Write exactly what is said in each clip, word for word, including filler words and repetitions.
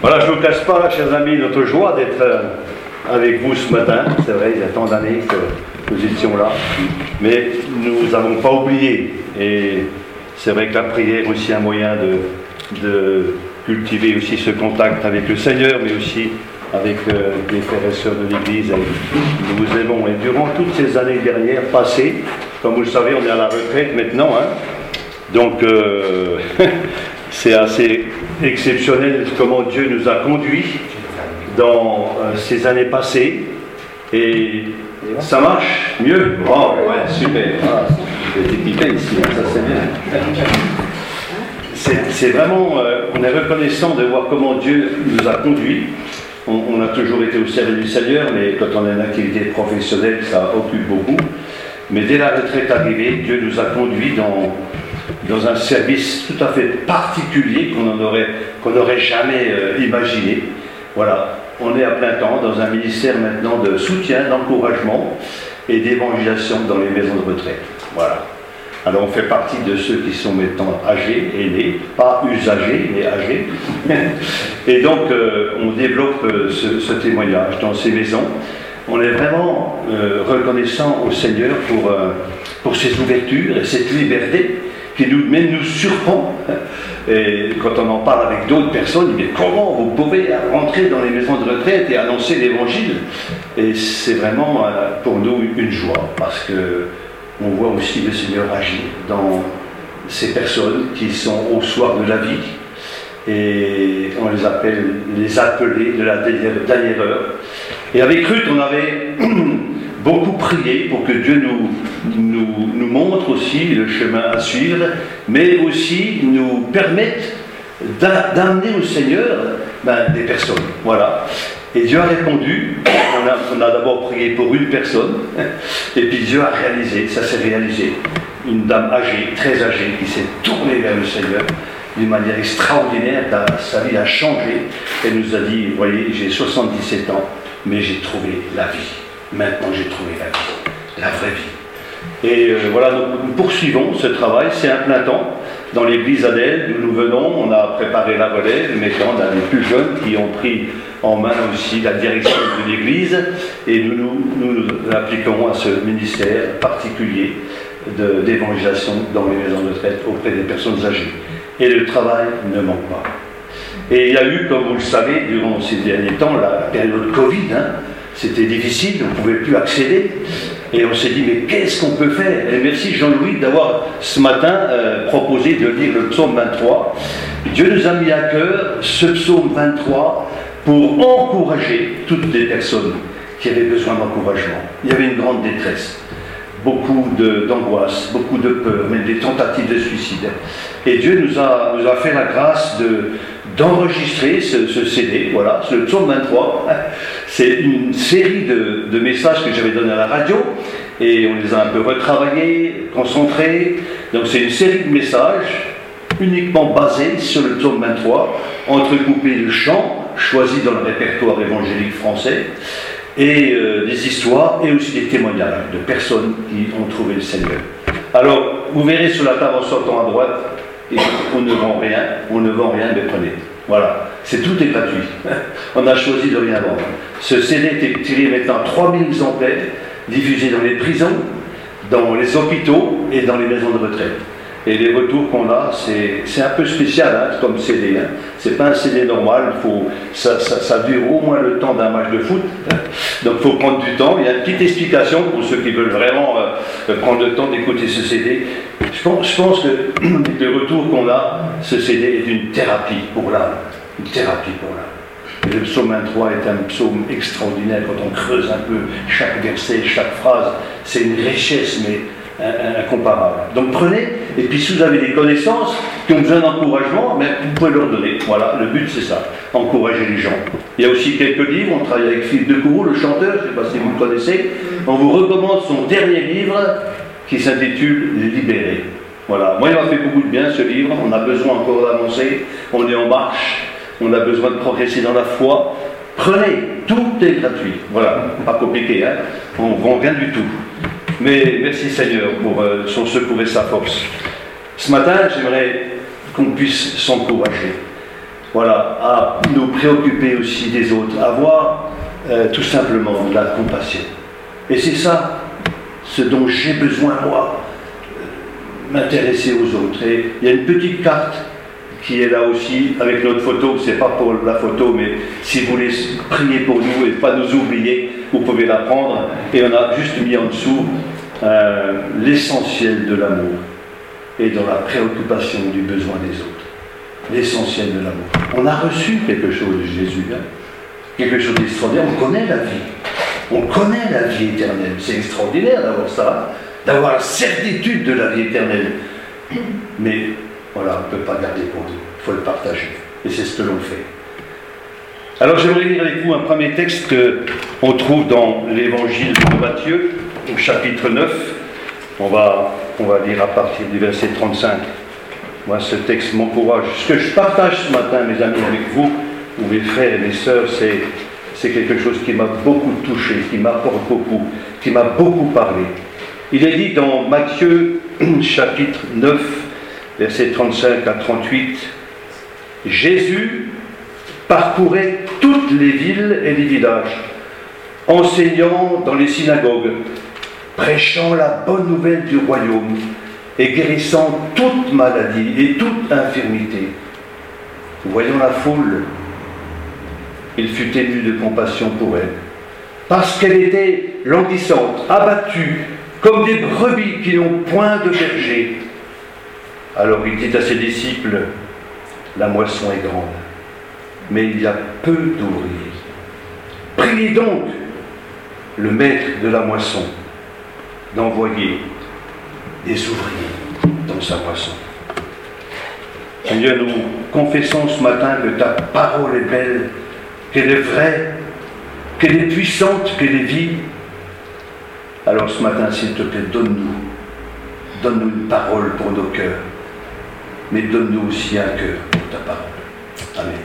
Voilà, je ne vous cache pas, chers amis, notre joie d'être avec vous ce matin. C'est vrai, il y a tant d'années que nous étions là, mais nous n'avons pas oublié. Et c'est vrai que la prière est aussi un moyen de, de cultiver aussi ce contact avec le Seigneur, mais aussi avec euh, les frères et sœurs de l'Église. Nous vous aimons. Et durant toutes ces années dernières, passées, comme vous le savez, on est à la retraite maintenant, hein, donc euh, c'est assez exceptionnel comment Dieu nous a conduits dans euh, ces années passées. Et ça marche mieux. Oh, ouais, super. Ah, j'ai été équipé ici, ça c'est bien. C'est, c'est vraiment, euh, on est reconnaissant de voir comment Dieu nous a conduits. On, on a toujours été au service du Seigneur, mais quand on a une activité professionnelle, ça occupe beaucoup. Mais dès la retraite arrivée, Dieu nous a conduits dans, dans un service tout à fait particulier qu'on n'aurait qu'on n'aurait jamais euh, imaginé. Voilà, on est à plein temps dans un ministère maintenant de soutien, d'encouragement et d'évangélisation dans les maisons de retraite. Voilà. Alors on fait partie de ceux qui sont maintenant âgés, aînés, pas usagés, mais âgés. Et donc euh, on développe euh, ce, ce témoignage dans ces maisons. On est vraiment euh, reconnaissant au Seigneur pour, euh, pour ces ouvertures et cette liberté qui nous, même nous surprend. Et quand on en parle avec d'autres personnes, mais comment vous pouvez rentrer dans les maisons de retraite et annoncer l'évangile? Et c'est vraiment euh, pour nous une joie, parce que on voit aussi le Seigneur agir dans ces personnes qui sont au soir de la vie, et on les appelle les appelés de la dernière, dernière heure. Et avec Ruth, on avait beaucoup prié pour que Dieu nous, nous, nous montre aussi le chemin à suivre, mais aussi nous permette d'amener au Seigneur ben, des personnes. Voilà. Et Dieu a répondu. On a, on a d'abord prié pour une personne, et puis Dieu a réalisé, ça s'est réalisé. Une dame âgée, très âgée, qui s'est tournée vers le Seigneur d'une manière extraordinaire. Sa vie a changé. Elle nous a dit, vous voyez, j'ai soixante-dix-sept ans, mais j'ai trouvé la vie. Maintenant, j'ai trouvé la vie, la vraie vie. Et euh, voilà, donc nous poursuivons ce travail, c'est un plein temps. Dans l'église Adèle, d'où nous venons, on a préparé la relève, maintenant on a les plus jeunes qui ont pris en main aussi la direction de l'église, et nous nous, nous, nous appliquons à ce ministère particulier de, d'évangélisation dans les maisons de retraite auprès des personnes âgées. Et le travail ne manque pas. Et il y a eu, comme vous le savez, durant ces derniers temps, la période Covid, hein, c'était difficile, on ne pouvait plus accéder. Et on s'est dit, mais qu'est-ce qu'on peut faire? Et merci Jean-Louis d'avoir ce matin euh, proposé de lire le psaume vingt-trois. Dieu nous a mis à cœur ce psaume vingt-trois pour encourager toutes les personnes qui avaient besoin d'encouragement. Il y avait une grande détresse, beaucoup de, d'angoisse, beaucoup de peur, même des tentatives de suicide. Et Dieu nous a, nous a fait la grâce de, d'enregistrer ce, ce C D, voilà, le psaume vingt-trois. C'est une série de, de messages que j'avais donnés à la radio, et on les a un peu retravaillés, concentrés. Donc c'est une série de messages uniquement basés sur le psaume vingt-trois, entrecoupés de chants choisis dans le répertoire évangélique français, et euh, des histoires, et aussi des témoignages de personnes qui ont trouvé le Seigneur. Alors, vous verrez sur la table en sortant à droite, et on ne vend rien, on ne vend rien, mais prenez. Voilà, c'est tout est gratuit. On a choisi de rien vendre. Ce C D est tiré maintenant trois mille exemplaires, diffusés dans les prisons, dans les hôpitaux et dans les maisons de retraite. Et les retours qu'on a, c'est, c'est un peu spécial hein, comme C D. Hein. C'est pas un C D normal, faut, ça, ça, ça dure au moins le temps d'un match de foot. Donc il faut prendre du temps. Il y a une petite explication pour ceux qui veulent vraiment euh, prendre le temps d'écouter ce C D. Je pense, je pense que le retour qu'on a, ce C D est une thérapie pour l'âme. Une thérapie pour l'âme. Le psaume vingt-trois est un psaume extraordinaire quand on creuse un peu chaque verset, chaque phrase. C'est une richesse, mais incomparable. Donc prenez, et puis si vous avez des connaissances qui ont besoin d'encouragement, mais vous pouvez leur donner. Voilà, le but c'est ça, encourager les gens. Il y a aussi quelques livres, on travaille avec Philippe Decourroux, le chanteur, je ne sais pas si vous le connaissez. On vous recommande son dernier livre qui s'intitule Libéré. Voilà, moi il m'a fait beaucoup de bien ce livre, on a besoin encore d'avancer, on est en marche, on a besoin de progresser dans la foi. Prenez, tout est gratuit. Voilà, pas compliqué, hein, on ne vend rien du tout. Mais merci Seigneur pour euh, son secours et sa force. Ce matin, j'aimerais qu'on puisse s'encourager. voilà, à nous préoccuper aussi des autres, avoir euh, tout simplement de la compassion. Et c'est ça, ce dont j'ai besoin, moi, euh, m'intéresser aux autres. Et il y a une petite carte qui est là aussi, avec notre photo. C'est pas pour la photo, mais si vous voulez prier pour nous et pas nous oublier, vous pouvez la prendre. Et on a juste mis en dessous euh, l'essentiel de l'amour et dans la préoccupation du besoin des autres. L'essentiel de l'amour. On a reçu quelque chose de Jésus, hein, quelque chose d'extraordinaire. On connaît la vie. On connaît la vie éternelle. C'est extraordinaire d'avoir ça, d'avoir la certitude de la vie éternelle. Mais voilà, on ne peut pas garder pour nous. Il faut le partager. Et c'est ce que l'on fait. Alors j'aimerais lire avec vous un premier texte qu'on trouve dans l'évangile de Matthieu, au chapitre neuf. On va, on va lire à partir du verset trente-cinq. Moi, ce texte m'encourage. Ce que je partage ce matin, mes amis, avec vous, ou mes frères et mes sœurs, c'est, c'est quelque chose qui m'a beaucoup touché, qui m'apporte beaucoup, qui m'a beaucoup parlé. Il est dit dans Matthieu, chapitre neuf, versets trente-cinq à trente-huit, « Jésus parcourait toutes les villes et les villages, enseignant dans les synagogues, prêchant la bonne nouvelle du royaume, et guérissant toute maladie et toute infirmité. Voyant la foule, il fut ému de compassion pour elle, parce qu'elle était languissante, abattue, comme des brebis qui n'ont point de berger. Alors il dit à ses disciples, la moisson est grande, mais il y a peu d'ouvriers. Priez donc le maître de la moisson d'envoyer des ouvriers dans sa moisson. Seigneur, nous confessons ce matin que ta parole est belle, qu'elle est vraie, qu'elle est puissante, qu'elle est vive. Alors ce matin, s'il te plaît, donne-nous, donne-nous une parole pour nos cœurs, mais donne-nous aussi un cœur pour ta parole. Amen.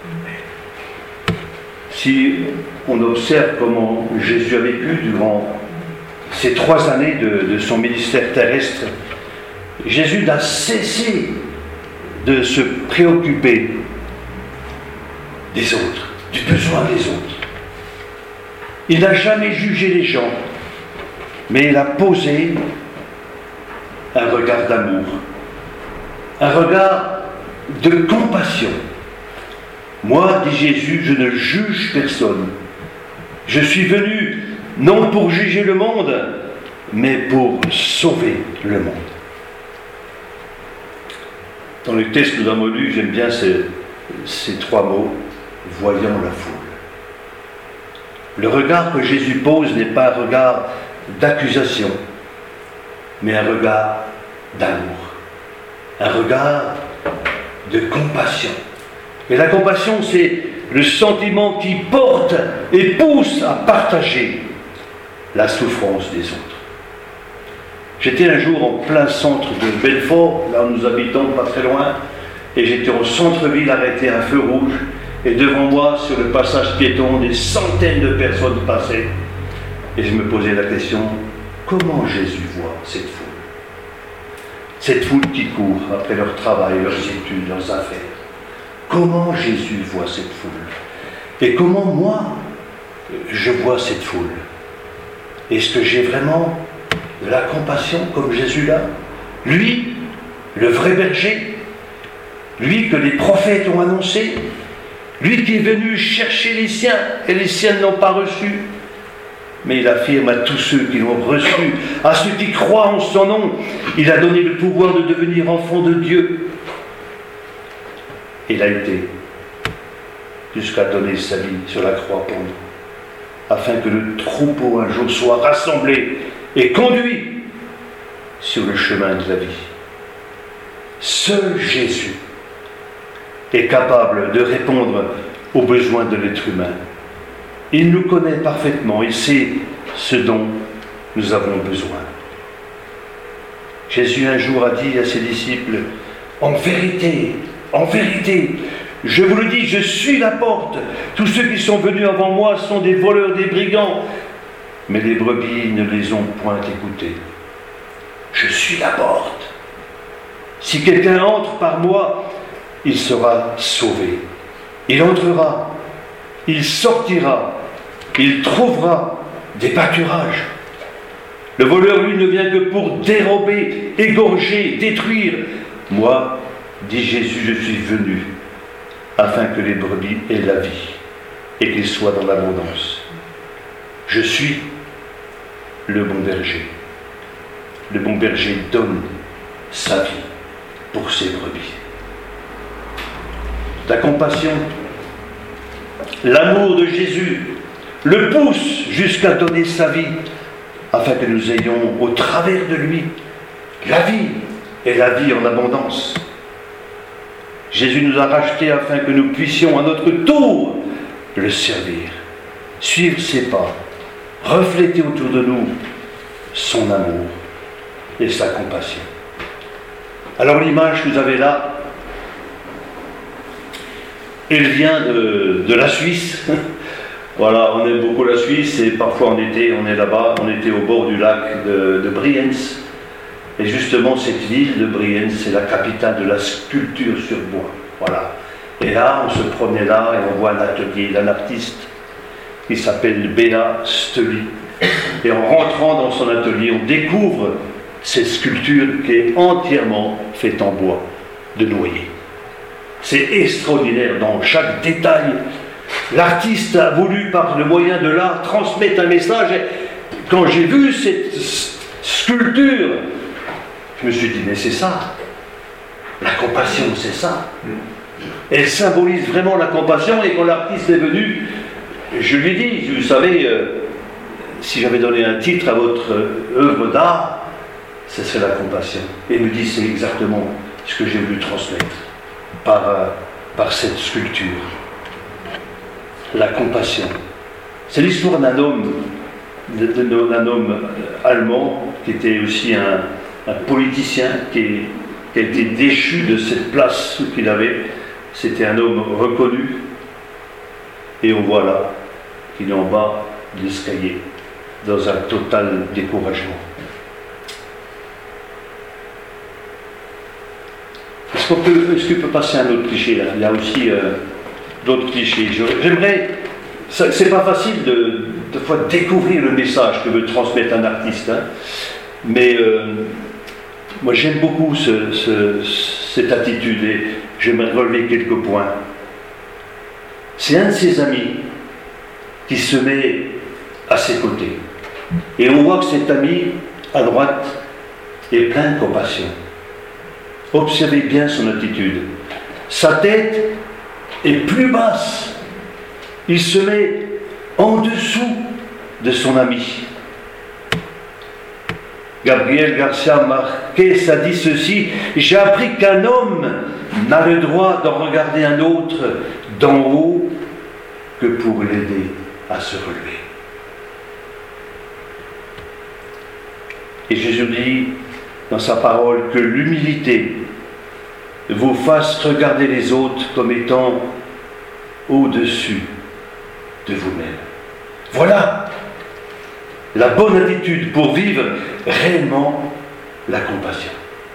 Si on observe comment Jésus a vécu durant ces trois années de, de son ministère terrestre, Jésus n'a cessé de se préoccuper des autres, du besoin des autres. Il n'a jamais jugé les gens, mais il a posé un regard d'amour, un regard de compassion. Moi, dit Jésus, je ne juge personne. Je suis venu non pour juger le monde, mais pour sauver le monde. Dans le texte que nous avons lu, j'aime bien ces, ces trois mots, voyant la foule. Le regard que Jésus pose n'est pas un regard d'accusation, mais un regard d'amour, un regard de compassion. Et la compassion, c'est le sentiment qui porte et pousse à partager la souffrance des autres. J'étais un jour en plein centre de Belfort, là où nous habitons, pas très loin, et j'étais au centre-ville arrêté à un feu rouge, et devant moi, sur le passage piéton, des centaines de personnes passaient, et je me posais la question, comment Jésus voit cette foule? Cette foule qui court après leur travail, leurs études, leurs affaires. Comment Jésus voit cette foule? Et comment moi, je vois cette foule? Est-ce que j'ai vraiment de la compassion comme Jésus l'a? Lui, le vrai berger, lui que les prophètes ont annoncé, lui qui est venu chercher les siens et les siens ne l'ont pas reçu. Mais il affirme à tous ceux qui l'ont reçu, à ceux qui croient en son nom, il a donné le pouvoir de devenir enfant de Dieu. Il a été jusqu'à donner sa vie sur la croix pour nous, afin que le troupeau un jour soit rassemblé et conduit sur le chemin de la vie. Seul Jésus est capable de répondre aux besoins de l'être humain. Il nous connaît parfaitement, il sait ce dont nous avons besoin. Jésus un jour a dit à ses disciples, « En vérité, en vérité, je vous le dis, je suis la porte. Tous ceux qui sont venus avant moi sont des voleurs, des brigands. Mais les brebis ne les ont point écoutés. Je suis la porte. Si quelqu'un entre par moi, il sera sauvé. Il entrera, il sortira, il trouvera des pâturages. Le voleur, lui, ne vient que pour dérober, égorger, détruire. Moi, dit Jésus, je suis venu afin que les brebis aient la vie et qu'ils soient dans l'abondance. Je suis le bon berger. Le bon berger donne sa vie pour ses brebis. La compassion, l'amour de Jésus le pousse jusqu'à donner sa vie afin que nous ayons au travers de lui la vie et la vie en abondance. Jésus nous a rachetés afin que nous puissions à notre tour le servir, suivre ses pas, refléter autour de nous son amour et sa compassion. Alors l'image que vous avez là, elle vient de, de la Suisse. Voilà, on aime beaucoup la Suisse et parfois en été, on est là-bas, on était au bord du lac de, de Brienz. Et justement, cette ville de Brienz, c'est la capitale de la sculpture sur bois. Voilà. Et là, on se promenait là et on voit un atelier d'un artiste qui s'appelle Béa Steli. Et en rentrant dans son atelier, on découvre cette sculpture qui est entièrement faite en bois de noyer. C'est extraordinaire dans chaque détail. L'artiste a voulu, par le moyen de l'art, transmettre un message. Et quand j'ai vu cette sculpture, je me suis dit, mais c'est ça. La compassion, c'est ça. Elle symbolise vraiment la compassion. Et quand l'artiste est venu, je lui ai dit, vous savez, euh, si j'avais donné un titre à votre euh, œuvre d'art, ce serait la compassion. Et il me dit, c'est exactement ce que j'ai voulu transmettre par, euh, par cette sculpture. La compassion. C'est l'histoire d'un homme, d'un homme allemand qui était aussi un, un politicien qui, est, qui a été déchu de cette place qu'il avait. C'était un homme reconnu. Et on voit là qu'il est en bas de l'escalier, dans un total découragement. Est-ce qu'on peut, est-ce qu'il peut passer un autre cliché là? Il y a aussi euh, d'autres clichés. J'aimerais, c'est pas facile de, de fois découvrir le message que veut transmettre un artiste, hein, mais euh, moi j'aime beaucoup ce, ce, cette attitude et j'aimerais relever quelques points. C'est un de ses amis qui se met à ses côtés. Et on voit que cet ami, à droite, est plein de compassion. Observez bien son attitude. Sa tête est plus basse. Il se met en dessous de son ami. Gabriel Garcia Marquez a dit ceci: j'ai appris qu'un homme n'a le droit d'en regarder un autre d'en haut que pour l'aider à se relever. Et Jésus dit dans sa parole que l'humilité vous fasse regarder les autres comme étant au-dessus de vous-même. Voilà la bonne attitude pour vivre réellement la compassion.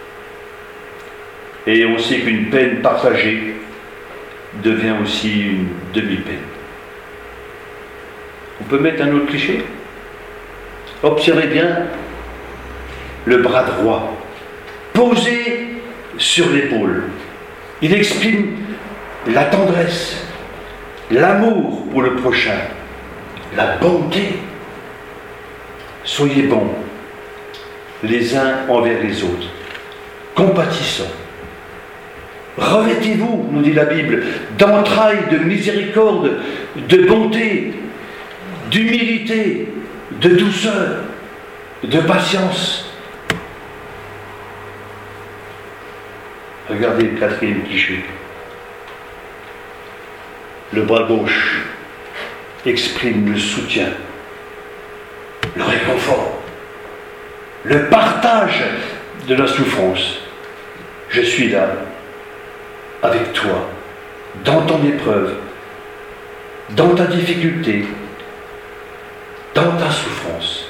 Et on sait qu'une peine partagée devient aussi une demi-peine. On peut mettre un autre cliché? Observez bien le bras droit posé sur l'épaule. Il exprime la tendresse, l'amour pour le prochain, la bonté. Soyez bons les uns envers les autres, compatissants. Revêtez-vous, nous dit la Bible, d'entrailles de miséricorde, de bonté, d'humilité, de douceur, de patience. Regardez le quatrième cliché. Le bras gauche exprime le soutien, le réconfort, le partage de la souffrance. Je suis là, avec toi, dans ton épreuve, dans ta difficulté, dans ta souffrance.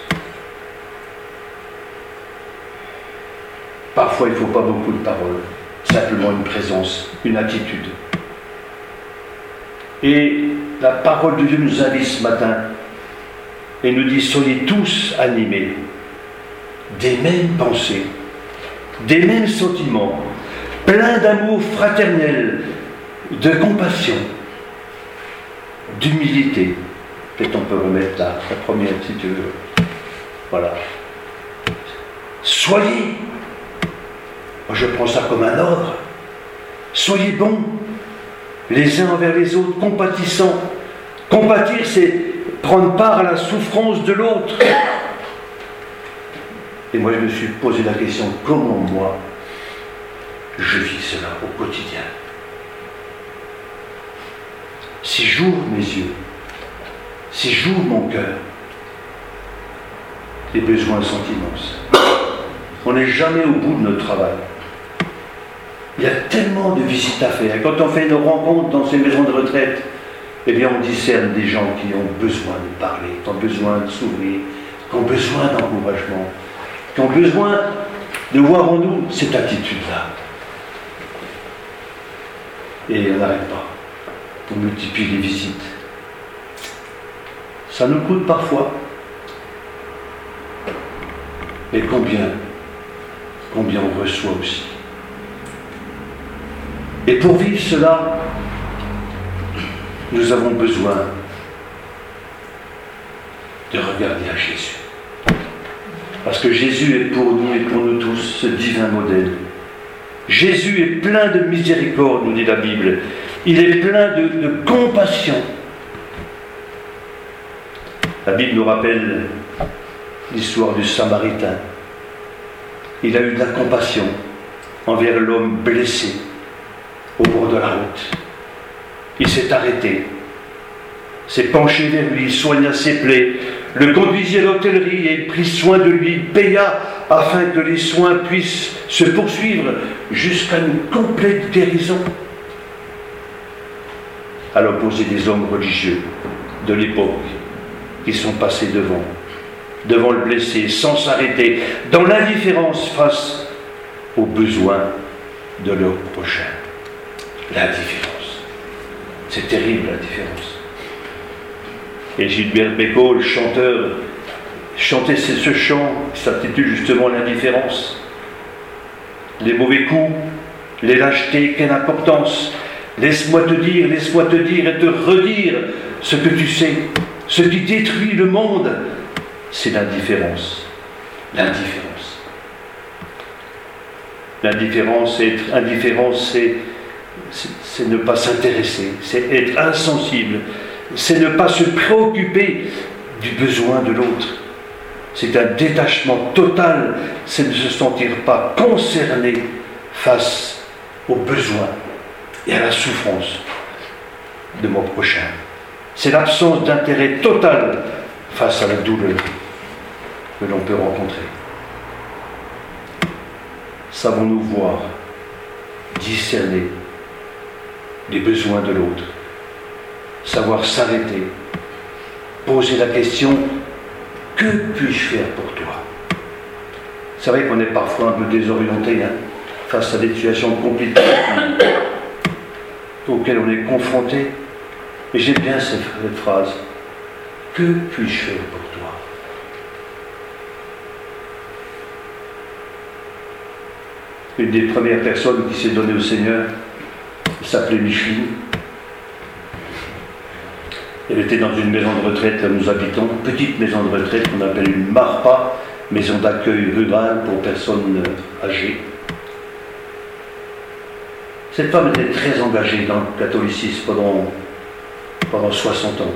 Parfois, il ne faut pas beaucoup de paroles, simplement une présence, une attitude. Et la parole de Dieu nous invite ce matin et nous dit, soyez tous animés des mêmes pensées, des mêmes sentiments, pleins d'amour fraternel, de compassion, d'humilité. Peut-être on peut remettre la, la première si tu veux. Voilà. Soyez, moi je prends ça comme un ordre, soyez bons les uns envers les autres, compatissants. Compatir, c'est prendre part à la souffrance de l'autre. Et moi je me suis posé la question, comment moi je vis cela au quotidien? Si j'ouvre mes yeux, si j'ouvre mon cœur, les besoins sont immenses. On n'est jamais au bout de notre travail. Il y a tellement de visites à faire. Quand on fait nos rencontres dans ces maisons de retraite, eh bien on discerne des gens qui ont besoin de parler, qui ont besoin de s'ouvrir, qui ont besoin d'encouragement, qui ont besoin de voir en nous cette attitude-là. Et on n'arrête pas. On multiplie les visites. Ça nous coûte parfois. Mais combien, combien on reçoit aussi. Et pour vivre cela, nous avons besoin de regarder à Jésus. Parce que Jésus est pour nous et pour nous tous ce divin modèle. Jésus est plein de miséricorde, nous dit la Bible. Il est plein de, de compassion. La Bible nous rappelle l'histoire du Samaritain. Il a eu de la compassion envers l'homme blessé au bord de la route. Il s'est arrêté, s'est penché vers lui, soigna ses plaies, le conduisit à l'hôtellerie et il prit soin de lui, paya afin que les soins puissent se poursuivre jusqu'à une complète guérison. À l'opposé des hommes religieux de l'époque qui sont passés devant, devant le blessé, sans s'arrêter, dans l'indifférence face aux besoins de leur prochain. L'indifférence. C'est terrible, l'indifférence. Et Gilbert Bécaud, le chanteur, chantait ce chant qui s'intitule justement l'indifférence. Les mauvais coups, les lâchetés, quelle importance. Laisse-moi te dire, laisse-moi te dire et te redire ce que tu sais. Ce qui détruit le monde, c'est l'indifférence. L'indifférence. L'indifférence, être indifférent, c'est, c'est, c'est ne pas s'intéresser, c'est être insensible, c'est ne pas se préoccuper du besoin de l'autre. C'est un détachement total, c'est ne se sentir pas concerné face aux besoins et à la souffrance de mon prochain. C'est l'absence d'intérêt total face à la douleur que l'on peut rencontrer. Savons-nous voir, discerner les besoins de l'autre, savoir s'arrêter, poser la question, que puis-je faire pour toi? C'est vrai qu'on est parfois un peu désorienté hein, face à des situations compliquées auxquelles on est confronté. Et j'aime bien cette, cette phrase. Que puis-je faire pour toi? Une des premières personnes qui s'est donnée au Seigneur, elle s'appelait Micheline. Elle était dans une maison de retraite, là nous habitons, une petite maison de retraite qu'on appelle une MARPA, maison d'accueil rurale pour personnes âgées. Cette femme était très engagée dans le catholicisme pendant, pendant soixante ans.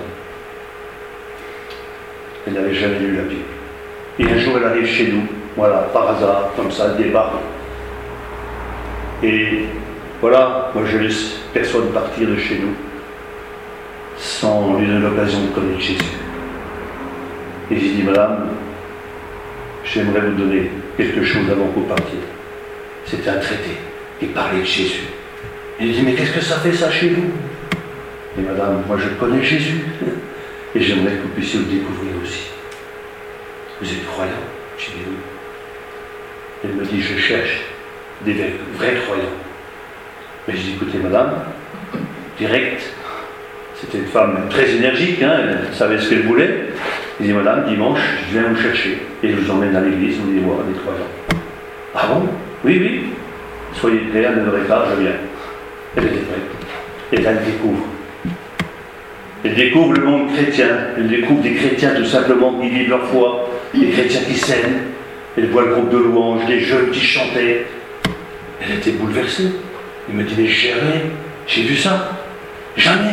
Elle n'avait jamais lu la Bible. Et un jour, elle arrive chez nous, voilà, par hasard, comme ça, elle débarque. Et voilà, moi je laisse personne partir de chez nous sans lui donner l'occasion de connaître Jésus. Et j'ai dit, madame, j'aimerais vous donner quelque chose avant que vous partiez. C'était un traité qui parlait de Jésus. Et il dit, mais qu'est-ce que ça fait ça chez vous? Et madame, moi je connais Jésus et j'aimerais que vous puissiez le découvrir aussi. Vous êtes croyant? J'ai dit oui. Elle me dit, je cherche des vrais croyants. Mais je dis, écoutez madame, direct, C'était une femme très énergique, hein, elle savait ce qu'elle voulait. Il dit, madame, dimanche, je viens vous chercher. Et je vous emmène à l'église, vous allez voir les trois ans. Ah bon? Oui, oui. Soyez prêts, à neuf heures quinze, je viens. Elle était prête. Et là, elle découvre. Elle découvre le monde chrétien. Elle découvre des chrétiens tout simplement qui vivent leur foi. Des chrétiens qui s'aiment. Elle voit le groupe de louanges, des jeunes qui chantaient. Elle était bouleversée. Elle me dit, mais jamais j'ai vu ça. Jamais.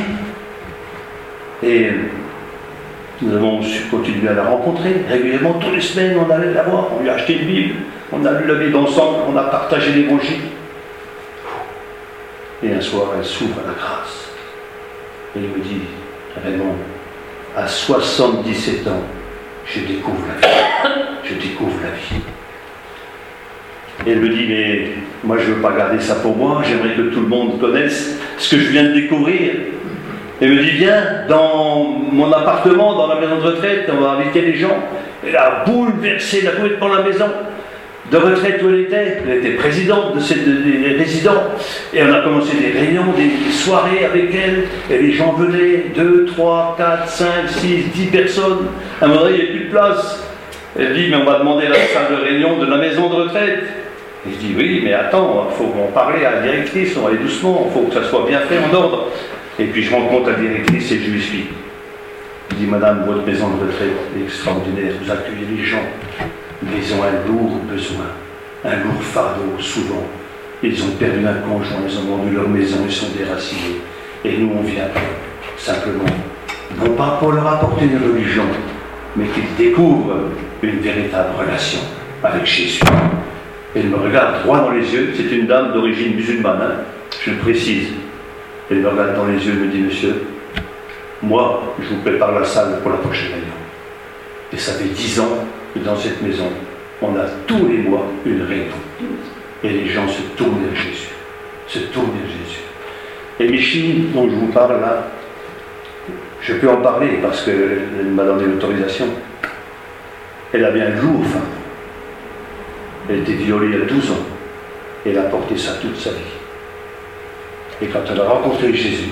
Et nous avons continué à la rencontrer régulièrement. Toutes les semaines, on allait la voir. On lui a acheté une Bible. On a lu la Bible ensemble. On a partagé l'évangile. Et un soir, elle s'ouvre à la grâce. Et il me dit, Raymond, à soixante-dix-sept ans, je découvre la vie. Je découvre la vie. Et elle me dit, mais moi je ne veux pas garder ça pour moi, j'aimerais que tout le monde connaisse ce que je viens de découvrir. Elle me dit, viens dans mon appartement, dans la maison de retraite, on va inviter les gens. Elle a bouleversé, elle a complètement la maison de retraite où elle était. Elle était présidente de cette, des résidents. Et on a commencé des réunions, des soirées avec elle. Et les gens venaient, deux, trois, quatre, cinq, six, dix personnes. À un moment donné, il n'y a plus de place. Elle dit, mais on va demander la salle de réunion de la maison de retraite. Et je dis, oui, mais attends, il faut en parler à la directrice, on va aller doucement, il faut que ça soit bien fait, en ordre. Et puis je rencontre la directrice et je lui suis. Je dis, madame, votre maison de retraite est extraordinaire, vous accueillez les gens, mais ils ont un lourd besoin, un lourd fardeau, souvent. Ils ont perdu un conjoint, ils ont vendu leur maison, ils sont déracinés. Et nous, on vient simplement, non pas pour leur apporter une religion, mais qu'ils découvrent une véritable relation avec Jésus. Elle me regarde droit dans les yeux, c'est une dame d'origine musulmane, hein, je le précise. Elle me regarde dans les yeux et me dit, monsieur, moi, je vous prépare la salle pour la prochaine réunion. Et ça fait dix ans que dans cette maison, on a tous les mois une réunion. Et les gens se tournent vers Jésus. Se tournent vers Jésus. Et Michi, dont je vous parle là, je peux en parler parce qu'elle m'a donné l'autorisation. Elle avait un lourd fardeau. Elle était violée à douze ans. Et elle a porté ça toute sa vie. Et quand elle a rencontré Jésus,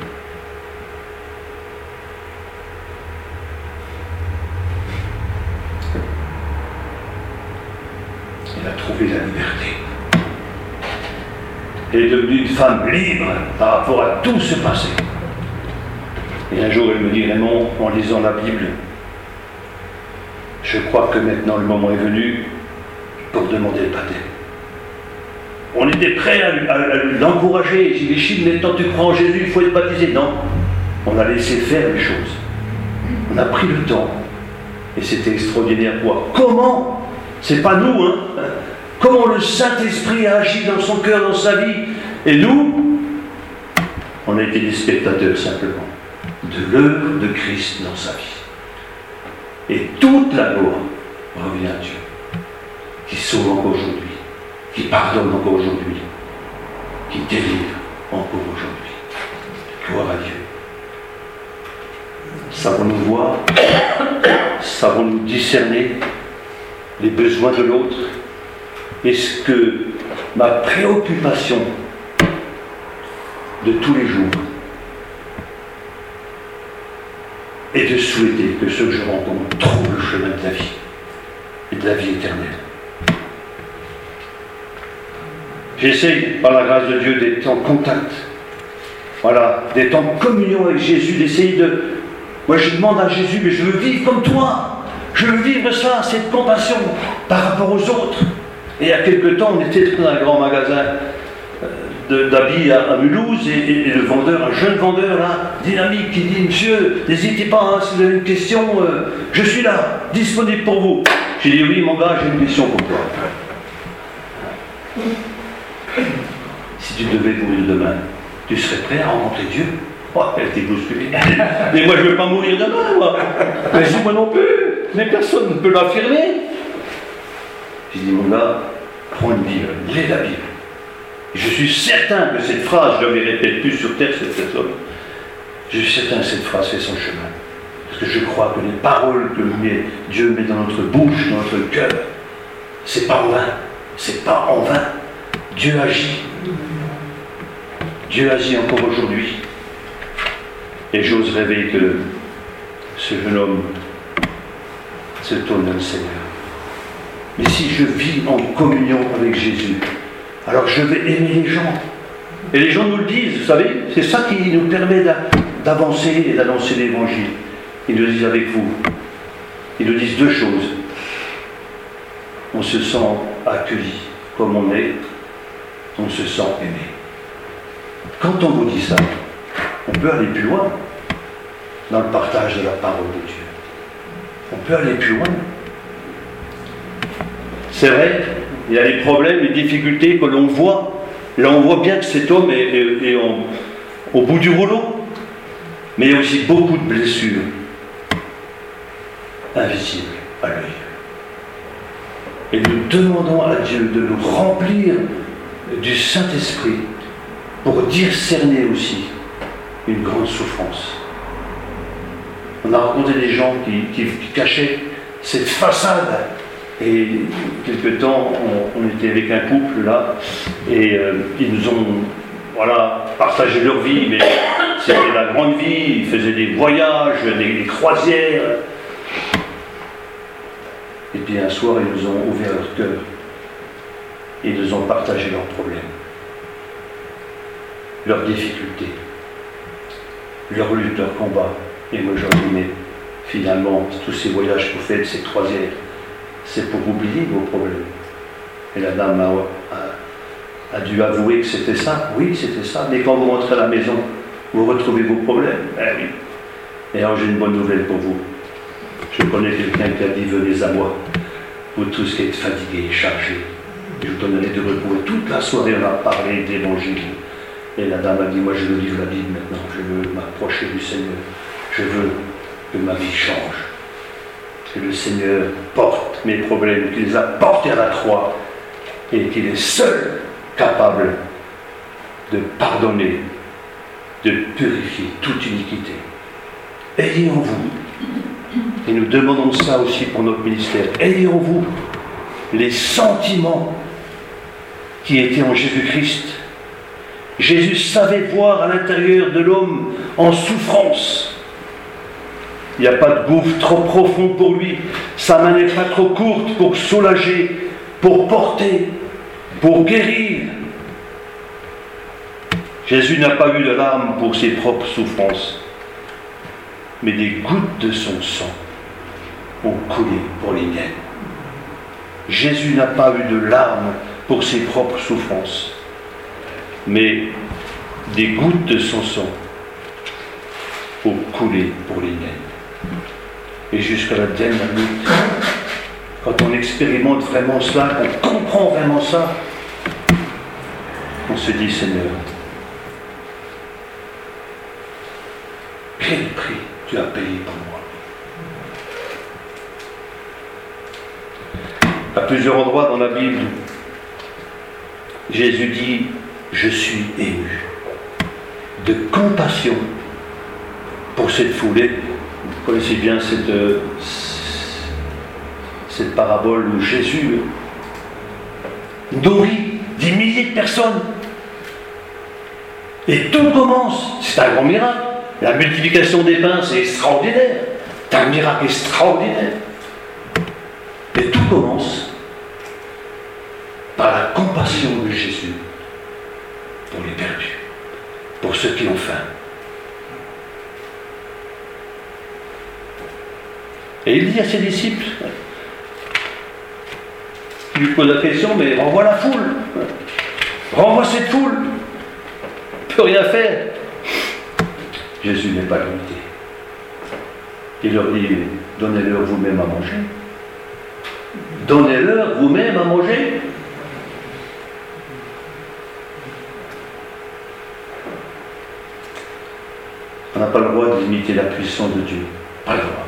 elle a trouvé la liberté. Elle est devenue une femme libre par rapport à tout ce passé. Et un jour, elle me dit, Raymond, en lisant la Bible, je crois que maintenant le moment est venu pour demander le baptême. On était prêts à, à, à l'encourager. J'ai dit, Chine, mais tant tu crois en Jésus, il faut être baptisé. Non, on a laissé faire les choses. On a pris le temps. Et c'était extraordinaire pour moi. Comment? C'est pas nous, hein. Comment le Saint-Esprit a agi dans son cœur, dans sa vie. Et nous, on a été des spectateurs simplement de l'œuvre de Christ dans sa vie. Et toute la gloire revient à Dieu, qui sauve encore aujourd'hui, qui pardonne encore aujourd'hui, qui délivre encore aujourd'hui. Gloire à Dieu. Savons-nous voir, savons-nous discerner les besoins de l'autre? Est-ce que ma préoccupation de tous les jours est de souhaiter que ceux que je rencontre trouvent le chemin de la vie et de la vie éternelle? J'essaye, par la grâce de Dieu, d'être en contact, voilà, d'être en communion avec Jésus, d'essayer de... Moi, je demande à Jésus, mais je veux vivre comme toi. Je veux vivre ça, cette compassion par rapport aux autres. Et il y a quelque temps, on était dans un grand magasin d'habits à, à Mulhouse, et, et, et le vendeur, un jeune vendeur, là, dynamique, qui dit, monsieur, n'hésitez pas, hein, si vous avez une question, euh, je suis là, disponible pour vous. J'ai dit, oui, mon gars, j'ai une question pour toi. Si tu devais mourir demain, tu serais prêt à rencontrer Dieu? Oh, elle était bousculée. Mais moi, je ne veux pas mourir demain, moi. Mais si, moi non plus. Mais personne ne peut l'affirmer. J'ai dit, mon gars, prends une Bible, lis la Bible. Et je suis certain que cette phrase, je ne la répète plus sur terre, cette personne. Je suis certain que cette phrase fait son chemin. Parce que je crois que les paroles que Dieu met dans notre bouche, dans notre cœur, c'est pas en vain. C'est pas en vain. Dieu agit. Dieu agit encore aujourd'hui. Et j'ose rêver que ce jeune homme se tourne vers le Seigneur. Mais si je vis en communion avec Jésus, alors je vais aimer les gens. Et les gens nous le disent, vous savez, c'est ça qui nous permet d'avancer et d'annoncer l'Évangile. Ils nous disent avec vous, ils nous disent deux choses. On se sent accueilli comme on est, on se sent aimé. Quand on vous dit ça, on peut aller plus loin dans le partage de la parole de Dieu. On peut aller plus loin. C'est vrai, il y a les problèmes, les difficultés que l'on voit. Là, on voit bien que cet homme est, est, est en, au bout du rouleau. Mais il y a aussi beaucoup de blessures invisibles à l'œil. Et nous demandons à Dieu de nous remplir du Saint-Esprit pour discerner aussi une grande souffrance. On a rencontré des gens qui, qui, qui cachaient cette façade. Et quelque temps, on, on était avec un couple là, et euh, ils nous ont voilà, partagé leur vie, mais c'était la grande vie, ils faisaient des voyages, des, des croisières. Et puis un soir, ils nous ont ouvert leur cœur, et ils nous ont partagé leurs problèmes, leurs difficultés, leurs luttes, leurs combats. Et moi, je leur dis, mais finalement, tous ces voyages que vous faites, ces croisières, c'est pour oublier vos problèmes. Et la dame a, a, a dû avouer que c'était ça. Oui, c'était ça. Mais quand vous rentrez à la maison, vous retrouvez vos problèmes. Eh oui. Et alors j'ai une bonne nouvelle pour vous. Je connais quelqu'un qui a dit, venez à moi, vous tous qui êtes fatigués, chargés. Je vous donnerai de repos. Et toute la soirée, on a parlé d'évangile. Et la dame a dit, moi je veux lire la Bible maintenant. Je veux m'approcher du Seigneur. Je veux que ma vie change. Que le Seigneur porte mes problèmes, qu'il les a portés à la croix et qu'il est seul capable de pardonner, de purifier toute iniquité. Ayez en vous, et nous demandons ça aussi pour notre ministère, ayez en vous les sentiments qui étaient en Jésus-Christ. Jésus savait voir à l'intérieur de l'homme en souffrance. Il n'y a pas de gouffre trop profond pour lui. Sa main n'est pas trop courte pour soulager, pour porter, pour guérir. Jésus n'a pas eu de larmes pour ses propres souffrances, mais des gouttes de son sang ont coulé pour les miennes. Jésus n'a pas eu de larmes pour ses propres souffrances, mais des gouttes de son sang ont coulé pour les miennes. Et jusqu'à la dernière minute, quand on expérimente vraiment cela, qu'on comprend vraiment ça, on se dit, Seigneur, quel prix tu as payé pour moi. À plusieurs endroits dans la Bible, Jésus dit, je suis ému de compassion pour cette foulée. Vous connaissez bien cette, euh, cette parabole où Jésus nourrit des milliers de personnes. Et tout commence, c'est un grand miracle. La multiplication des pains, c'est extraordinaire. C'est un miracle extraordinaire. Et tout commence par la compassion de Jésus pour les perdus, pour ceux qui ont faim. Et il dit à ses disciples, il lui pose la question, mais renvoie la foule, renvoie cette foule, on ne peut rien faire. Jésus n'est pas limité. Il leur dit, donnez-leur vous-même à manger. Donnez-leur vous-même à manger. On n'a pas le droit d'imiter la puissance de Dieu. Pas le droit.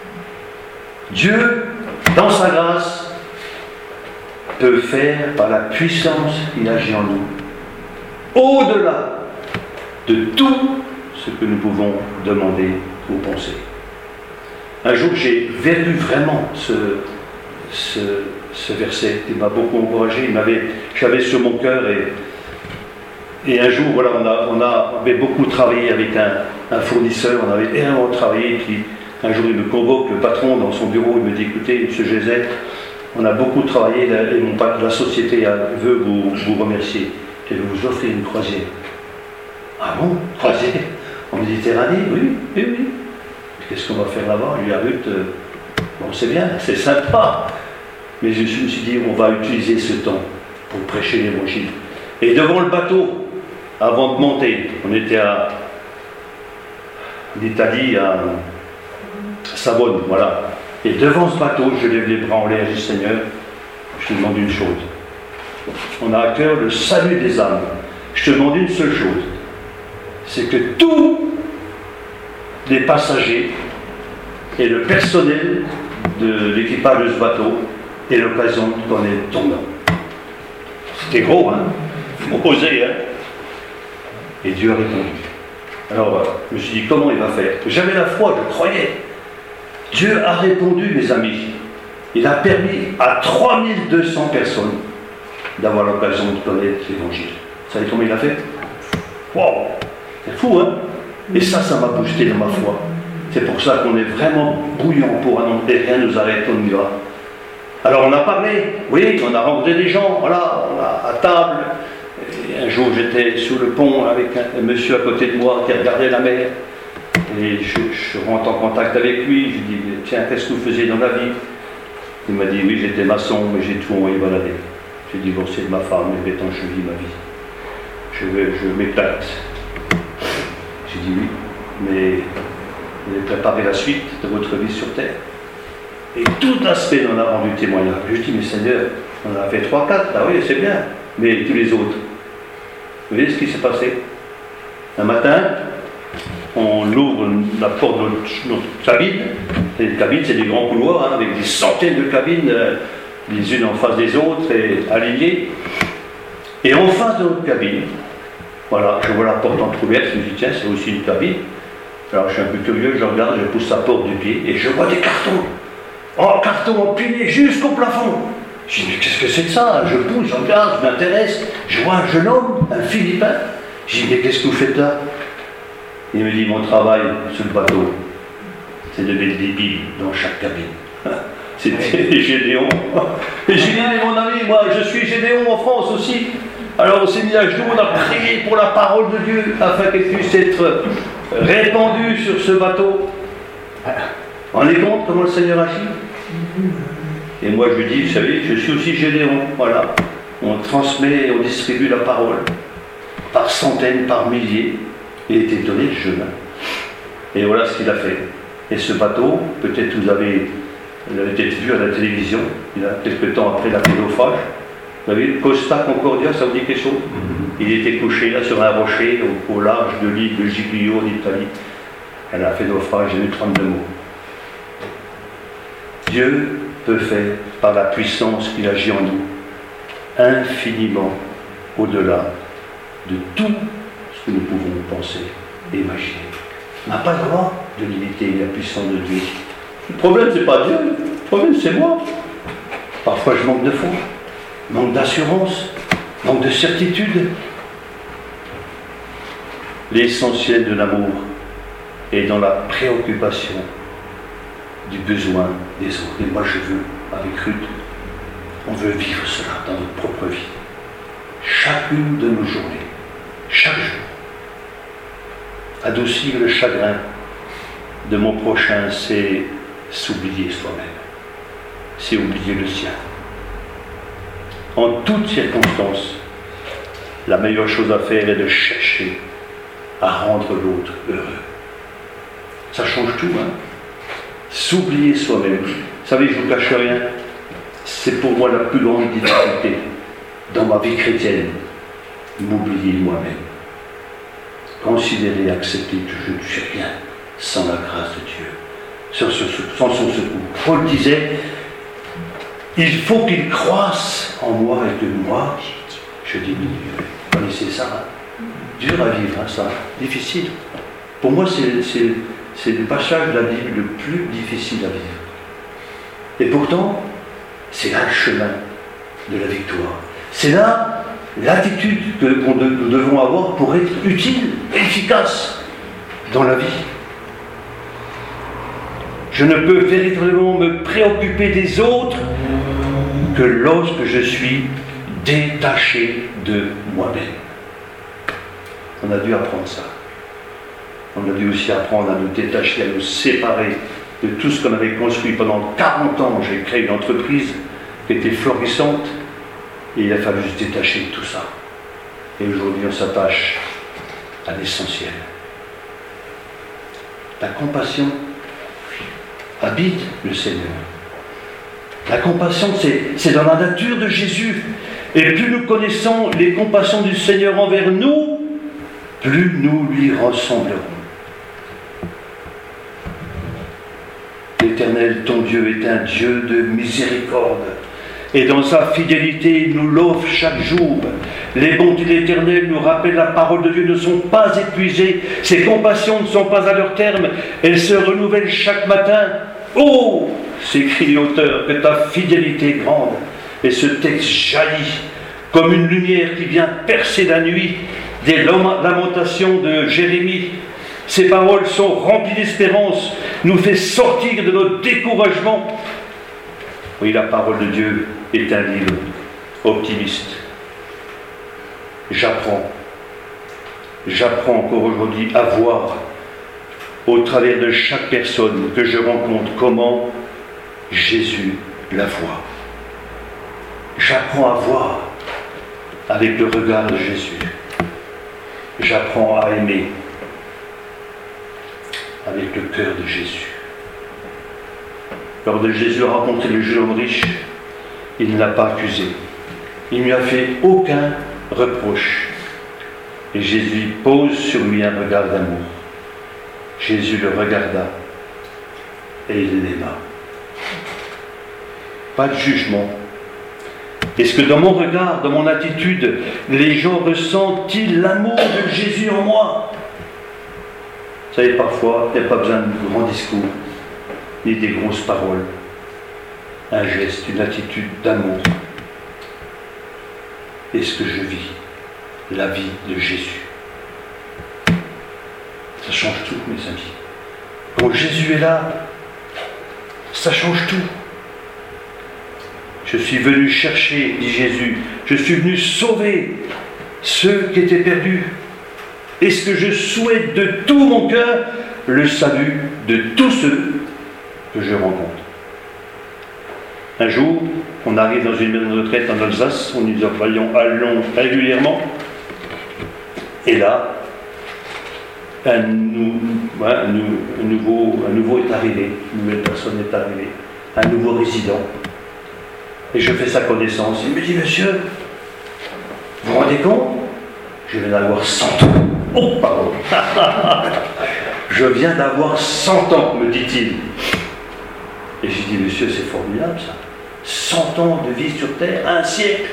Dieu, dans sa grâce, peut faire par la puissance qu'il agit en nous, au-delà de tout ce que nous pouvons demander ou penser. Un jour, j'ai vécu vraiment ce, ce, ce verset qui m'a beaucoup encouragé. Il m'avait, j'avais sur mon cœur et, et un jour, voilà, on, a, on, a, on avait beaucoup travaillé avec un, un fournisseur, on avait énormément travaillé, puis un jour il me convoque, le patron dans son bureau, il me dit, écoutez, M. Gézet, on a beaucoup travaillé et mon, la société veut vous, vous remercier et veut vous offrir une croisière. Ah bon, croisière en Méditerranée? Oui, oui, oui. Qu'est-ce qu'on va faire là-bas? Lui, à Ruth, euh, bon, c'est bien, c'est sympa. Mais je me suis dit, on va utiliser ce temps pour prêcher l'évangile. Et devant le bateau, avant de monter, on était à, en Italie, à Savone, voilà. Et devant ce bateau, je lève les bras en l'air, je dis, Seigneur, je te demande une chose. On a à cœur le salut des âmes. Je te demande une seule chose. C'est que tous les passagers et le personnel de l'équipage de ce bateau aient l'occasion de connaître ton nom. C'était gros, hein? Il faut oser, hein? Et Dieu a répondu. Alors, je me suis dit, comment il va faire? J'avais la foi, je croyais. Dieu a répondu, mes amis. Il a permis à trois mille deux cents personnes d'avoir l'occasion de connaître l'Évangile. Vous savez comment il a fait? Wow! C'est fou, hein? Et ça, ça m'a boosté dans ma foi. C'est pour ça qu'on est vraiment bouillant pour annoncer, rien nous arrête, on y va. Alors on a parlé, oui, on a rencontré des gens, voilà, on a, à table. Et un jour, j'étais sur le pont avec un, un monsieur à côté de moi qui regardait la mer. Et je, je rentre en contact avec lui, je lui dis, tiens, qu'est-ce que vous faisiez dans la vie? Il m'a dit, oui, j'étais maçon, mais j'ai tout envoyé balader. J'ai divorcé de ma femme, et maintenant je vis ma vie. Je, vais, je m'éclate. J'ai dit oui, mais vous avez préparé la suite de votre vie sur terre. Et toute la semaine, on a rendu témoignage. Je dis, mais Seigneur, on en a fait trois, quatre, ah oui, c'est bien, mais tous les autres. Vous voyez ce qui s'est passé? Un matin, on ouvre la porte de notre, notre cabine. Les cabines, c'est des grands couloirs, hein, avec des centaines de cabines, euh, les unes en face des autres, et alignées. Et en face de notre cabine, voilà, je vois la porte entrouverte, je me dis, tiens, c'est aussi une cabine. Alors je suis un peu curieux, je regarde, je pousse la porte du pied, et je vois des cartons. Oh, cartons empilés jusqu'au plafond. Je dis, mais qu'est-ce que c'est que ça? Je pousse, je regarde, je m'intéresse. Je vois un jeune homme, un Philippin. Je dis, mais qu'est-ce que vous faites là? Il me dit, mon travail sur le bateau, c'est de mettre des Bibles dans chaque cabine. C'était Gédéon. Et j'ai dit, mais mon ami, moi je suis Gédéon en France aussi. Alors on s'est mis à genoux, on a prié pour la parole de Dieu afin qu'elle puisse être répandue sur ce bateau. On est compte comment le Seigneur agit? Et moi je lui dis, vous savez, je suis aussi Gédéon. Voilà. On transmet, on distribue la parole par centaines, par milliers. Il était étonné, le jeune. Et voilà ce qu'il a fait. Et ce bateau, peut-être vous avez, vous l'avez peut-être vu à la télévision, il a quelques temps après la naufrage. Vous avez vu, Costa Concordia, ça vous dit quelque chose? Mm-hmm. Il était couché là sur un rocher au, au large de l'île de Giglio en Italie. Elle a fait naufrage, j'ai eu trente-deux mots. Dieu peut faire, par la puissance qu'il agit en nous, infiniment au-delà de tout ce que nous pouvons penser et imaginer. On n'a pas le droit de limiter la puissance de Dieu. Le problème, c'est pas Dieu, le problème, c'est moi. Parfois, je manque de foi, manque d'assurance, manque de certitude. L'essentiel de l'amour est dans la préoccupation du besoin des autres. Et moi, je veux, avec Ruth, on veut vivre cela dans notre propre vie. Chacune de nos journées, chaque jour. Adoucir le chagrin de mon prochain, c'est s'oublier soi-même. C'est oublier le sien. En toutes circonstances, la meilleure chose à faire est de chercher à rendre l'autre heureux. Ça change tout, hein? S'oublier soi-même. Vous savez, je ne vous cache rien, c'est pour moi la plus grande difficulté dans ma vie chrétienne, m'oublier moi-même. Considérer et accepter que je ne suis rien sans la grâce de Dieu, sans son secours. Paul disait, il faut qu'il croisse en moi et que moi, je diminue. Vous connaissez ça, hein? Dur à vivre, hein, ça, difficile. Pour moi, c'est, c'est, c'est le passage de la Bible le plus difficile à vivre. Et pourtant, c'est là le chemin de la victoire. C'est là l'attitude que nous devons avoir pour être utile, efficace. dans la vie. Je ne peux véritablement me préoccuper des autres que lorsque je suis détaché de moi-même. On a dû apprendre ça. On a dû aussi apprendre à nous détacher, à nous séparer de tout ce qu'on avait construit pendant quarante ans. J'ai créé une entreprise qui était florissante et il a fallu se détacher de tout ça. Et aujourd'hui, on s'attache à l'essentiel. La compassion habite le Seigneur. La compassion, c'est, c'est dans la nature de Jésus. Et plus nous connaissons les compassions du Seigneur envers nous, plus nous lui ressemblerons. L'Éternel, ton Dieu, est un Dieu de miséricorde. Et dans sa fidélité, il nous l'offre chaque jour. Les bontés de l'Éternel nous rappellent la parole de Dieu ne sont pas épuisées. Ses compassions ne sont pas à leur terme. Elles se renouvellent chaque matin. Oh, s'écrie l'auteur, que ta fidélité est grande. Et ce texte jaillit comme une lumière qui vient percer la nuit des lamentations de Jérémie. Ces paroles sont remplies d'espérance, nous fait sortir de notre découragement. Oui, la parole de Dieu est un livre optimiste. J'apprends, j'apprends encore aujourd'hui à voir au travers de chaque personne que je rencontre comment Jésus la voit. J'apprends à voir avec le regard de Jésus. J'apprends à aimer avec le cœur de Jésus. Lors de Jésus a rencontré le jeune homme riche, il ne l'a pas accusé. Il ne lui a fait aucun reproche. Et Jésus pose sur lui un regard d'amour. Jésus le regarda et il l'aima. Pas de jugement. Est-ce que dans mon regard, dans mon attitude, les gens ressentent-ils l'amour de Jésus en moi? Vous savez, parfois, il n'y a pas besoin de grands discours, ni des grosses paroles. Un geste, une attitude d'amour. Est-ce que je vis la vie de Jésus? Ça change tout, mes amis. Quand Jésus est là, ça change tout. Je suis venu chercher, dit Jésus, je suis venu sauver ceux qui étaient perdus. Est-ce que je souhaite de tout mon cœur le salut de tous ceux que je rencontre? Un jour, on arrive dans une maison de retraite en Alsace, on nous envoyons allons régulièrement, et là, un, nou, un, nou, un, nouveau, un nouveau est arrivé, une nouvelle personne est arrivée, un nouveau résident. Et je fais sa connaissance. Il me dit, monsieur, vous vous rendez compte? Je viens d'avoir cent ans. Oh, pardon. Je viens d'avoir cent ans, me dit-il. Et j'ai dit, monsieur, c'est formidable ça. cent ans de vie sur terre, un siècle.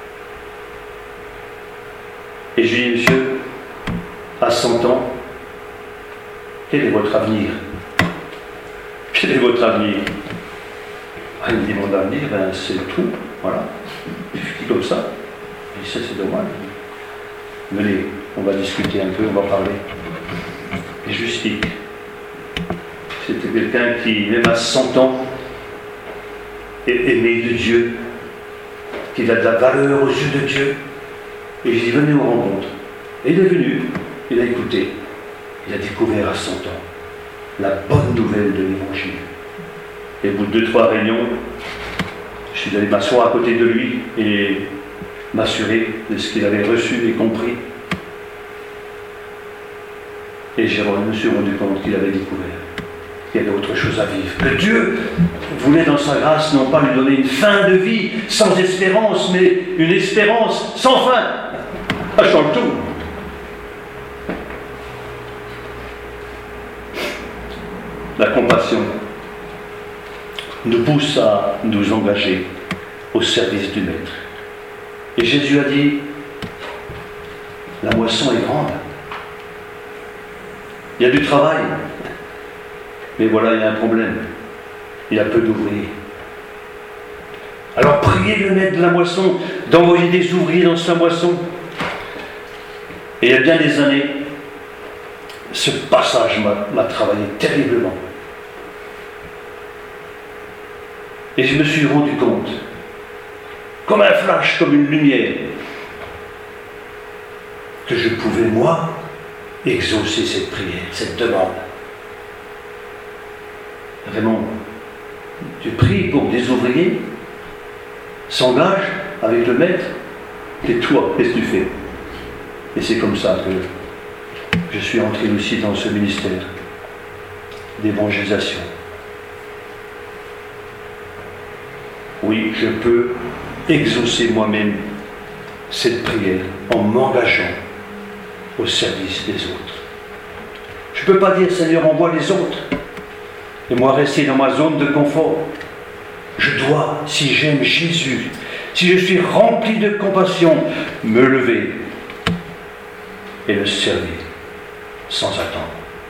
Et je lui dis, monsieur, à cent ans, quel est votre avenir? Quel est votre avenir? Il me dit, mon avenir, ben, c'est tout, voilà. Je dis comme ça. Je dis, ça c'est dommage. Venez, on va discuter un peu, on va parler. Et je lui explique. C'était quelqu'un qui, même à cent ans, est aimé de Dieu, qu'il a de la valeur aux yeux de Dieu. Et je dis, venez aux rencontres. Et il est venu, il a écouté. Il a découvert à cent ans la bonne nouvelle de l'Évangile. Et au bout de deux, trois réunions, je suis allé m'asseoir à côté de lui et m'assurer de ce qu'il avait reçu et compris. Et je me suis rendu compte qu'il avait découvert qu'il y avait autre chose à vivre. Que Dieu voulait dans sa grâce non pas lui donner une fin de vie sans espérance, mais une espérance sans fin. Ça change tout. La compassion nous pousse à nous engager au service du Maître. Et Jésus a dit, la moisson est grande. Il y a du travail. Mais voilà, il y a un problème. Il y a peu d'ouvriers. Alors priez le Maître de la moisson d'envoyer des ouvriers dans sa moisson. Et il y a bien des années, ce passage m'a, m'a travaillé terriblement. Et je me suis rendu compte, comme un flash, comme une lumière, que je pouvais, moi, exaucer cette prière, cette demande. Vraiment, tu pries pour que des ouvriers s'engagent avec le maître, et toi, qu'est-ce que tu fais? Et c'est comme ça que je suis entré aussi dans ce ministère d'évangélisation. Oui, je peux exaucer moi-même cette prière en m'engageant au service des autres. Je ne peux pas dire, Seigneur, envoie les autres, et moi rester dans ma zone de confort. Je dois, si j'aime Jésus, si je suis rempli de compassion, me lever et le servir sans attendre.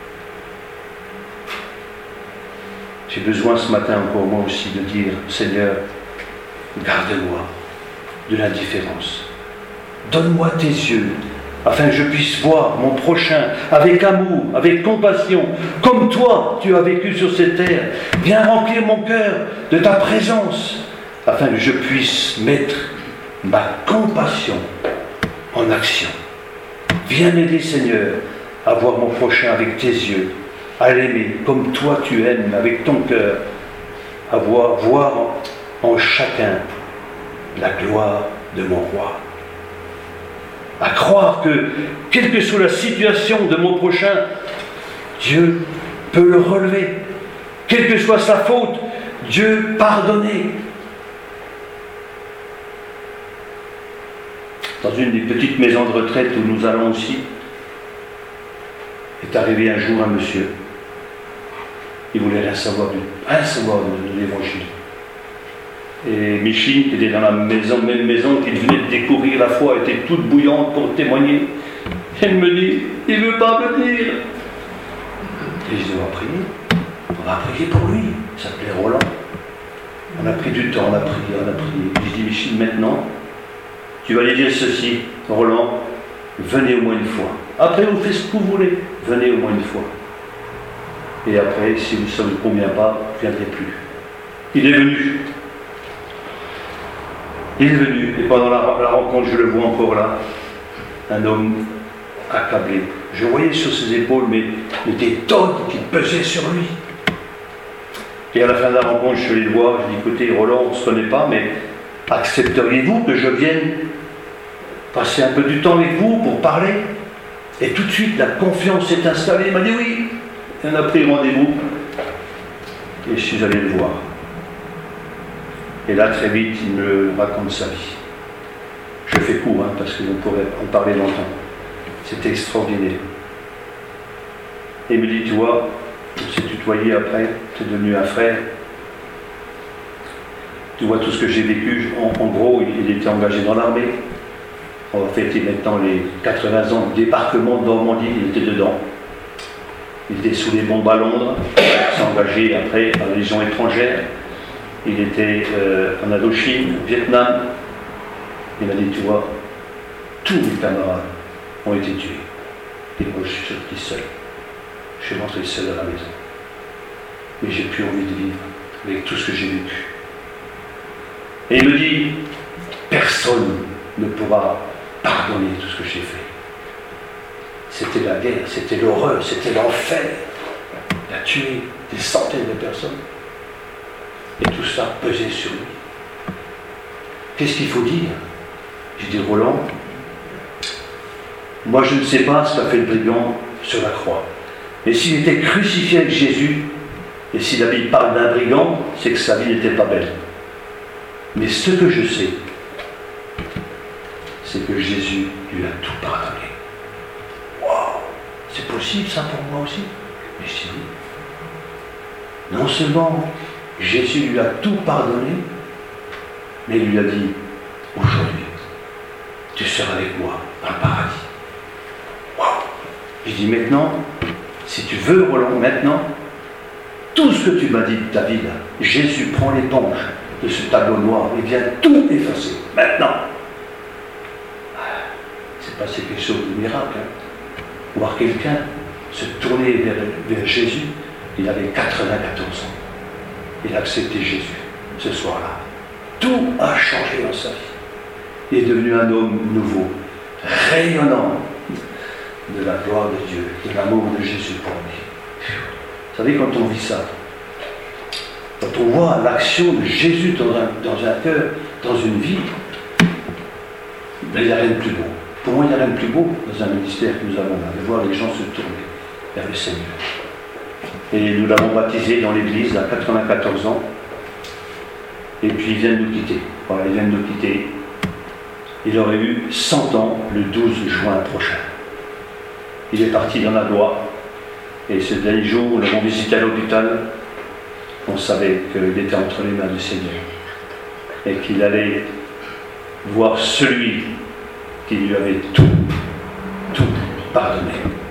J'ai besoin ce matin encore moi aussi de dire, Seigneur, garde-moi de l'indifférence. Donne-moi tes yeux, afin que je puisse voir mon prochain avec amour, avec compassion, comme toi tu as vécu sur cette terre. Viens remplir mon cœur de ta présence, afin que je puisse mettre ma compassion en action. Viens m'aider, Seigneur, à voir mon prochain avec tes yeux, à l'aimer comme toi tu aimes, avec ton cœur, à voir, voir en, en chacun la gloire de mon roi. À croire que, quelle que soit la situation de mon prochain, Dieu peut le relever. Quelle que soit sa faute, Dieu pardonner. Dans une des petites maisons de retraite où nous allons aussi, est arrivé un jour un monsieur. Il voulait rien savoir du, rien savoir de, de l'évangile. Et Micheline, qui était dans la maison, même maison, qui venait de découvrir la foi, était toute bouillante pour témoigner. Elle me dit, il ne veut pas venir. Et je dis, on va prier. On va prier pour lui. Il s'appelait Roland. On a pris du temps, on a prié, on a prié. Je dis, Micheline, maintenant, tu vas lui dire ceci, Roland, venez au moins une fois. Après, vous faites ce que vous voulez. Venez au moins une fois. Et après, si ça ne vous convient pas, vous ne viendrez plus. Il est venu. Il est venu, et pendant la, la rencontre, je le vois encore là, un homme accablé. Je voyais sur ses épaules, mais, mais des tonnes qui pesaient sur lui. Et à la fin de la rencontre, je suis allé le voir, je lui ai dit, écoutez, Roland, on ne se connaît pas, mais accepteriez-vous que je vienne passer un peu du temps avec vous pour parler? Et tout de suite, la confiance s'est installée. Il m'a dit oui. Et on a pris rendez-vous. Et je suis allé le voir. Et là, très vite, il me raconte sa vie. Je fais court, hein, parce qu'on pourrait en parler longtemps. C'était extraordinaire. Et il me dit, tu vois, on s'est tutoyé après, tu es devenu un frère. Tu vois tout ce que j'ai vécu. En, en gros, il était engagé dans l'armée. On va fêter maintenant les quatre-vingts ans de débarquement de Normandie, il était dedans. Il était sous les bombes à Londres, il s'est engagé après à la Légion étrangère. Il était euh, en Indochine, au Vietnam. Il m'a dit, tu vois, tous mes camarades ont été tués. Et moi, je suis sorti seul. Je suis rentré seul à la maison. Mais j'ai plus envie de vivre avec tout ce que j'ai vécu. Et il me dit, personne ne pourra pardonner tout ce que j'ai fait. C'était la guerre, c'était l'horreur, c'était l'enfer. Il a tué des centaines de personnes. Et tout ça pesait sur lui. Qu'est-ce qu'il faut dire? J'ai dit, Roland, moi je ne sais pas ce qu'a fait le brigand sur la croix. Mais s'il était crucifié avec Jésus, et si la Bible parle d'un brigand, c'est que sa vie n'était pas belle. Mais ce que je sais, c'est que Jésus lui a tout pardonné. Waouh! C'est possible ça pour moi aussi? Mais je dis oui. Non seulement Jésus lui a tout pardonné, mais il lui a dit, aujourd'hui, tu seras avec moi dans le paradis. Waouh! Je dis maintenant, si tu veux, Roland, maintenant, tout ce que tu m'as dit de ta vie là, Jésus prend l'éponge de ce tableau noir et vient tout effacer. Maintenant! C'est passé quelque chose de miracle. Hein. Voir quelqu'un se tourner vers, vers Jésus, il avait quatre-vingt-quatorze ans. Il a accepté Jésus ce soir-là. Tout a changé dans sa vie. Il est devenu un homme nouveau, rayonnant de la gloire de Dieu, de l'amour de Jésus pour lui. Vous savez, quand on vit ça, quand on voit l'action de Jésus dans un, dans un cœur, dans une vie, il n'y a rien de plus beau. Pour moi, il n'y a rien de plus beau dans un ministère que nous avons là, de voir les gens se tourner vers le Seigneur. Et nous l'avons baptisé dans l'église à quatre-vingt-quatorze ans. Et puis il vient de nous quitter. Voilà, il vient de nous quitter. Il aurait eu cent ans le douze juin prochain. Il est parti dans la gloire. Et ce dernier jour, nous l'avons visité à l'hôpital. On savait qu'il était entre les mains du Seigneur. Et qu'il allait voir celui qui lui avait tout, tout pardonné.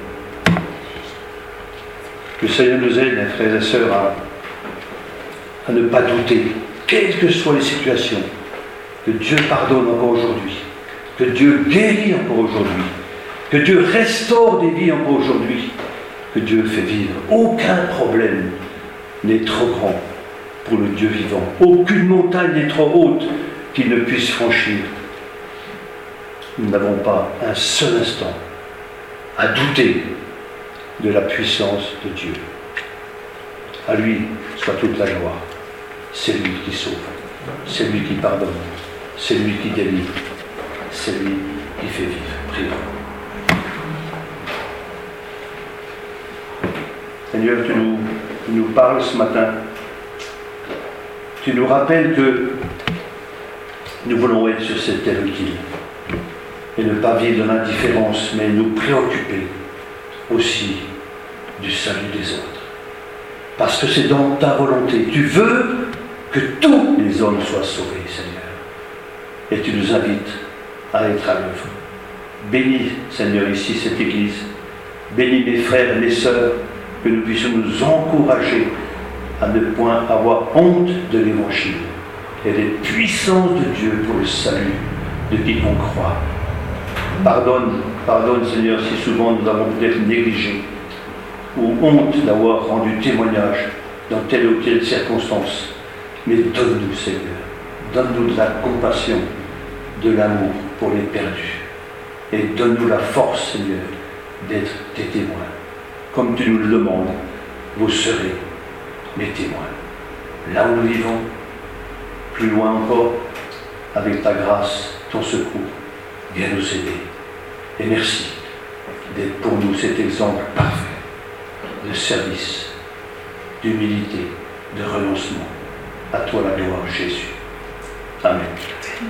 Que le Seigneur nous aide, mes frères et sœurs, à, à ne pas douter, quelles que soient les situations, que Dieu pardonne encore aujourd'hui, que Dieu guérit encore aujourd'hui, que Dieu restaure des vies encore aujourd'hui, que Dieu fait vivre. Aucun problème n'est trop grand pour le Dieu vivant. Aucune montagne n'est trop haute qu'il ne puisse franchir. Nous n'avons pas un seul instant à douter de la puissance de Dieu. À lui soit toute la gloire. C'est lui qui sauve, c'est lui qui pardonne, c'est lui qui délivre, c'est lui qui fait vivre. Prions. Seigneur, tu nous, tu nous parles ce matin. Tu nous rappelles que nous voulons être sur cette terre utile et ne pas vivre dans l'indifférence, mais nous préoccuper aussi du salut des autres. Parce que c'est dans ta volonté. Tu veux que tous les hommes soient sauvés, Seigneur. Et tu nous invites à être à l'œuvre. Bénis, Seigneur, ici cette Église. Bénis mes frères et mes sœurs, que nous puissions nous encourager à ne point avoir honte de l'Évangile et des puissances de Dieu pour le salut de quiconque croit. Pardonne, pardonne, Seigneur, si souvent nous avons peut-être négligé ou honte d'avoir rendu témoignage dans telle ou telle circonstance. Mais donne-nous, Seigneur, donne-nous de la compassion, de l'amour pour les perdus. Et donne-nous la force, Seigneur, d'être tes témoins. Comme tu nous le demandes, vous serez mes témoins. Là où nous vivons, plus loin encore, avec ta grâce, ton secours, viens nous aider. Et merci d'être pour nous cet exemple parfait de service, d'humilité, de renoncement. À toi la gloire, Jésus. Amen.